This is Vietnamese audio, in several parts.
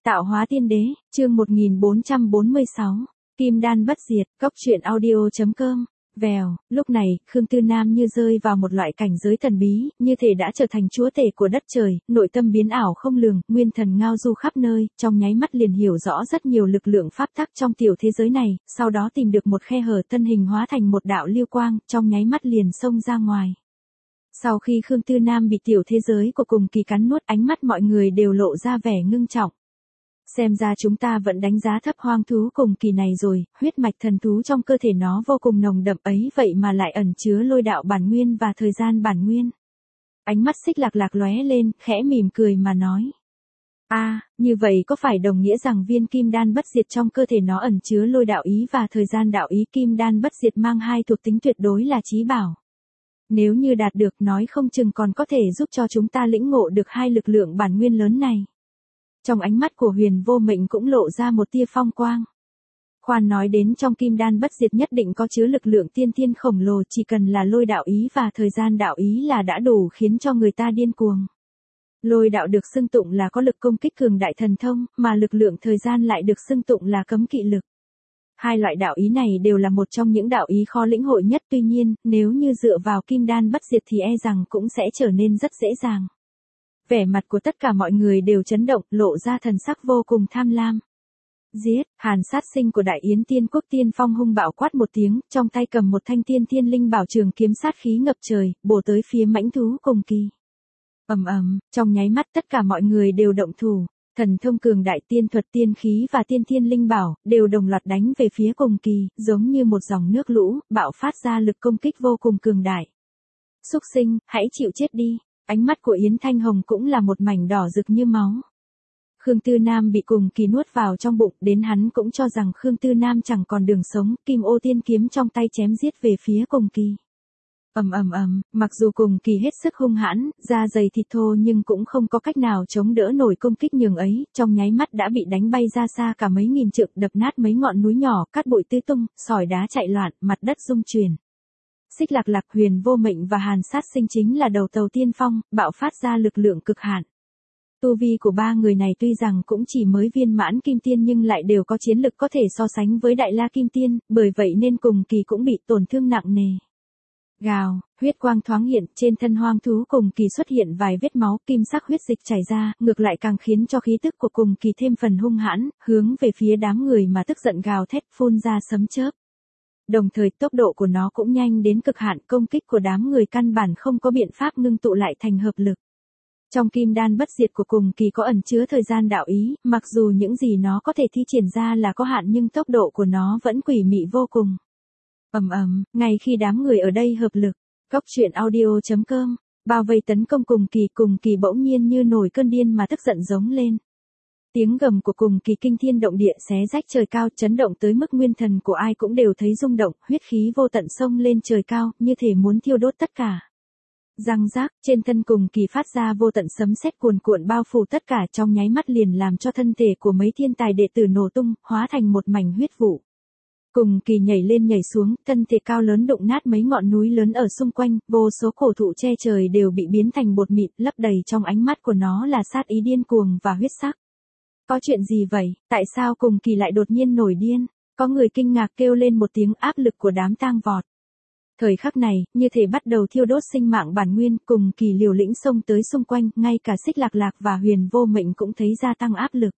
Tạo hóa tiên đế, chương 1446, Kim đan bất diệt, góc truyện audio.com. Vèo, lúc này, Khương Tư Nam như rơi vào một loại cảnh giới thần bí, như thể đã trở thành chúa tể của đất trời, nội tâm biến ảo không lường, nguyên thần ngao du khắp nơi, trong nháy mắt liền hiểu rõ rất nhiều lực lượng pháp tắc trong tiểu thế giới này, sau đó tìm được một khe hở, thân hình hóa thành một đạo lưu quang, trong nháy mắt liền xông ra ngoài. Sau khi Khương Tư Nam bị tiểu thế giới của cùng kỳ cắn nuốt, ánh mắt mọi người đều lộ ra vẻ ngưng trọng. Xem ra chúng ta vẫn đánh giá thấp hoang thú cùng kỳ này rồi, huyết mạch thần thú trong cơ thể nó vô cùng nồng đậm ấy vậy mà lại ẩn chứa lôi đạo bản nguyên và thời gian bản nguyên. Ánh mắt Xích Lạc Lạc lóe lên, khẽ mỉm cười mà nói. Như vậy có phải đồng nghĩa rằng viên kim đan bất diệt trong cơ thể nó ẩn chứa lôi đạo ý và thời gian đạo ý? Kim đan bất diệt mang hai thuộc tính tuyệt đối là chí bảo. Nếu như đạt được, nói không chừng còn có thể giúp cho chúng ta lĩnh ngộ được hai lực lượng bản nguyên lớn này. Trong ánh mắt của Huyền Vô Mệnh cũng lộ ra một tia phong quang. Khoan nói đến trong kim đan bất diệt nhất định có chứa lực lượng tiên thiên khổng lồ, chỉ cần là lôi đạo ý và thời gian đạo ý là đã đủ khiến cho người ta điên cuồng. Lôi đạo được xưng tụng là có lực công kích cường đại thần thông, mà lực lượng thời gian lại được xưng tụng là cấm kỵ lực. Hai loại đạo ý này đều là một trong những đạo ý khó lĩnh hội nhất, tuy nhiên, nếu như dựa vào kim đan bất diệt thì e rằng cũng sẽ trở nên rất dễ dàng. Vẻ mặt của tất cả mọi người đều chấn động, lộ ra thần sắc vô cùng tham lam. Giết, Hàn Sát Sinh của Đại Yến Tiên Quốc Tiên Phong hung bạo quát một tiếng, trong tay cầm một thanh tiên thiên linh bảo trường kiếm sát khí ngập trời, bổ tới phía mãnh thú cùng kỳ. Trong nháy mắt tất cả mọi người đều động thủ. Thần thông cường đại, tiên thuật, tiên khí và tiên thiên linh bảo, đều đồng loạt đánh về phía cùng kỳ, giống như một dòng nước lũ, bạo phát ra lực công kích vô cùng cường đại. Súc sinh, hãy chịu chết đi. Ánh mắt của Yến Thanh Hồng cũng là một mảnh đỏ rực như máu. Khương Tư Nam bị cùng kỳ nuốt vào trong bụng, đến hắn cũng cho rằng Khương Tư Nam chẳng còn đường sống, Kim Ô Tiên kiếm trong tay chém giết về phía cùng kỳ. Mặc dù cùng kỳ hết sức hung hãn, da dày thịt thô nhưng cũng không có cách nào chống đỡ nổi công kích nhường ấy, trong nháy mắt đã bị đánh bay ra xa cả mấy nghìn trượng, đập nát mấy ngọn núi nhỏ, cát bụi tứ tung, sỏi đá chạy loạn, mặt đất rung chuyển. Xích Lạc Lạc, Huyền Vô Mệnh và Hàn Sát Sinh chính là đầu tàu tiên phong, bạo phát ra lực lượng cực hạn. Tu vi của ba người này tuy rằng cũng chỉ mới viên mãn kim tiên nhưng lại đều có chiến lực có thể so sánh với Đại La Kim Tiên, bởi vậy nên cùng kỳ cũng bị tổn thương nặng nề. Gào, huyết quang thoáng hiện, trên thân hoang thú cùng kỳ xuất hiện vài vết máu, kim sắc huyết dịch chảy ra, ngược lại càng khiến cho khí tức của cùng kỳ thêm phần hung hãn, hướng về phía đám người mà tức giận gào thét, phun ra sấm chớp. Đồng thời tốc độ của nó cũng nhanh đến cực hạn, công kích của đám người căn bản không có biện pháp ngưng tụ lại thành hợp lực. Trong kim đan bất diệt của cùng kỳ có ẩn chứa thời gian đạo ý, mặc dù những gì nó có thể thi triển ra là có hạn nhưng tốc độ của nó vẫn quỷ mị vô cùng. Ngay khi đám người ở đây hợp lực, góc truyện audio.com, bao vây tấn công cùng kỳ bỗng nhiên như nổi cơn điên mà tức giận giống lên. Tiếng gầm của cùng kỳ kinh thiên động địa, xé rách trời cao, chấn động tới mức nguyên thần của ai cũng đều thấy rung động, huyết khí vô tận xông lên trời cao, như thể muốn thiêu đốt tất cả. Răng rác, trên thân cùng kỳ phát ra vô tận sấm sét cuồn cuộn bao phủ tất cả, trong nháy mắt liền làm cho thân thể của mấy thiên tài đệ tử nổ tung, hóa thành một mảnh huyết vụ. Cùng kỳ nhảy lên nhảy xuống, thân thể cao lớn đụng nát mấy ngọn núi lớn ở xung quanh, vô số cổ thụ che trời đều bị biến thành bột mịn, lấp đầy trong ánh mắt của nó là sát ý điên cuồng và huyết sắc. Có chuyện gì vậy, tại sao cùng kỳ lại đột nhiên nổi điên? Có người kinh ngạc kêu lên một tiếng, áp lực của đám tang vọt. Thời khắc này, như thể bắt đầu thiêu đốt sinh mạng bản nguyên, cùng kỳ liều lĩnh xông tới xung quanh, ngay cả Xích Lạc Lạc và Huyền Vô Mệnh cũng thấy gia tăng áp lực.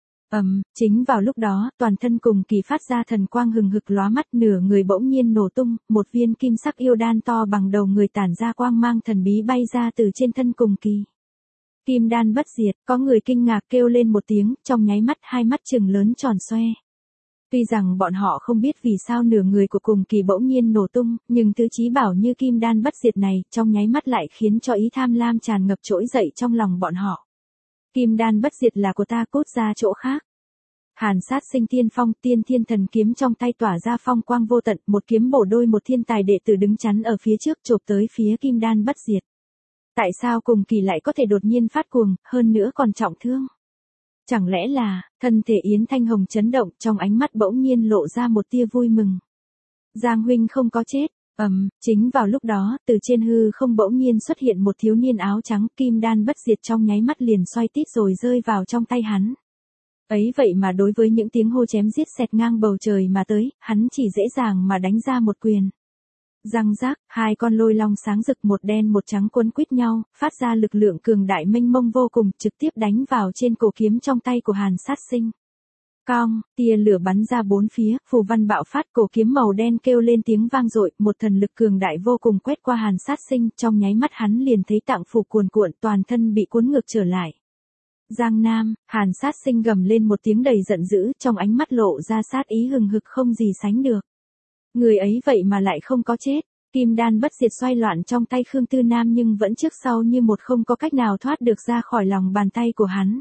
Chính vào lúc đó, toàn thân cùng kỳ phát ra thần quang hừng hực lóa mắt, nửa người bỗng nhiên nổ tung, một viên kim sắc yêu đan to bằng đầu người tản ra quang mang thần bí bay ra từ trên thân cùng kỳ. Kim đan bất diệt, có người kinh ngạc kêu lên một tiếng, trong nháy mắt hai mắt trừng lớn tròn xoe. Tuy rằng bọn họ không biết vì sao nửa người của cùng kỳ bỗng nhiên nổ tung, nhưng thứ chí bảo như kim đan bất diệt này, trong nháy mắt lại khiến cho ý tham lam tràn ngập trỗi dậy trong lòng bọn họ. Kim đan bất diệt là của ta, cút ra chỗ khác. Hàn Sát Sinh tiên phong, tiên thiên thần kiếm trong tay tỏa ra phong quang vô tận, một kiếm bổ đôi một thiên tài đệ tử đứng chắn ở phía trước, chộp tới phía kim đan bất diệt. Tại sao cùng kỳ lại có thể đột nhiên phát cuồng, hơn nữa còn trọng thương? Chẳng lẽ là, thân thể Yến Thanh Hồng chấn động, trong ánh mắt bỗng nhiên lộ ra một tia vui mừng. Giang huynh không có chết. Chính vào lúc đó, từ trên hư không bỗng nhiên xuất hiện một thiếu niên áo trắng, kim đan bất diệt trong nháy mắt liền xoay tít rồi rơi vào trong tay hắn. Ấy vậy mà đối với những tiếng hô chém giết xẹt ngang bầu trời mà tới, hắn chỉ dễ dàng mà đánh ra một quyền. Răng rác, hai con lôi long sáng rực một đen một trắng quấn quýt nhau, phát ra lực lượng cường đại mênh mông vô cùng, trực tiếp đánh vào trên cổ kiếm trong tay của Hàn Sát Sinh. Cong, tia lửa bắn ra bốn phía, phù văn bạo phát, cổ kiếm màu đen kêu lên tiếng vang dội, một thần lực cường đại vô cùng quét qua Hàn Sát Sinh, trong nháy mắt hắn liền thấy tạng phủ cuồn cuộn, toàn thân bị cuốn ngược trở lại. Giang Nam, Hàn Sát Sinh gầm lên một tiếng đầy giận dữ, trong ánh mắt lộ ra sát ý hừng hực không gì sánh được. Người ấy vậy mà lại không có chết. Kim đan bất diệt xoay loạn trong tay Khương Tư Nam nhưng vẫn trước sau như một không có cách nào thoát được ra khỏi lòng bàn tay của hắn.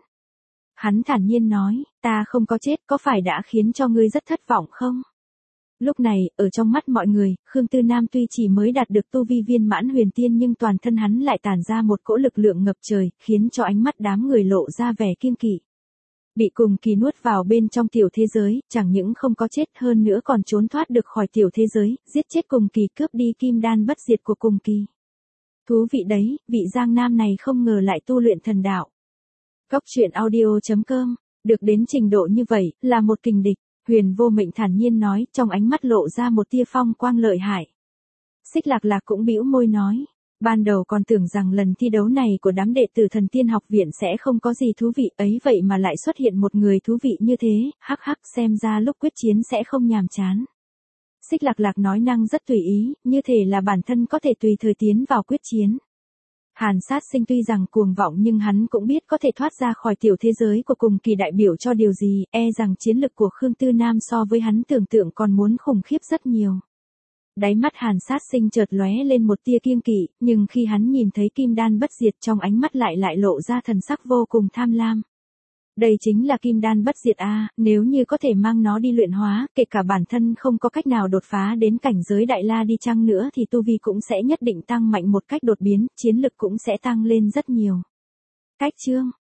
Hắn thản nhiên nói, ta không có chết, có phải đã khiến cho ngươi rất thất vọng không? Lúc này, ở trong mắt mọi người, Khương Tư Nam tuy chỉ mới đạt được tu vi viên mãn huyền tiên nhưng toàn thân hắn lại tản ra một cỗ lực lượng ngập trời, khiến cho ánh mắt đám người lộ ra vẻ kiêng kỵ. Bị cùng kỳ nuốt vào bên trong tiểu thế giới, chẳng những không có chết hơn nữa còn trốn thoát được khỏi tiểu thế giới, giết chết cùng kỳ cướp đi kim đan bất diệt của cùng kỳ. Thú vị đấy, vị Giang Nam này không ngờ lại tu luyện thần đạo. Góc truyện audio.com, được đến trình độ như vậy, là một kình địch, Huyền Vô Mệnh thản nhiên nói, trong ánh mắt lộ ra một tia phong quang lợi hại. Xích Lạc Lạc cũng bĩu môi nói. Ban đầu còn tưởng rằng lần thi đấu này của đám đệ tử Thần Tiên học viện sẽ không có gì thú vị, ấy vậy mà lại xuất hiện một người thú vị như thế, hắc hắc, xem ra lúc quyết chiến sẽ không nhàm chán. Xích Lạc Lạc nói năng rất tùy ý, như thể là bản thân có thể tùy thời tiến vào quyết chiến. Hàn Sát Sinh tuy rằng cuồng vọng nhưng hắn cũng biết có thể thoát ra khỏi tiểu thế giới của cùng kỳ đại biểu cho điều gì, rằng chiến lực của Khương Tư Nam so với hắn tưởng tượng còn muốn khủng khiếp rất nhiều. Đáy mắt Hàn Sát Sinh chợt lóe lên một tia kiêng kỵ, nhưng khi hắn nhìn thấy kim đan bất diệt trong ánh mắt lại lộ ra thần sắc vô cùng tham lam. Đây chính là kim đan bất diệt a, nếu như có thể mang nó đi luyện hóa, kể cả bản thân không có cách nào đột phá đến cảnh giới đại la đi chăng nữa thì tu vi cũng sẽ nhất định tăng mạnh một cách đột biến, chiến lực cũng sẽ tăng lên rất nhiều. Cách chương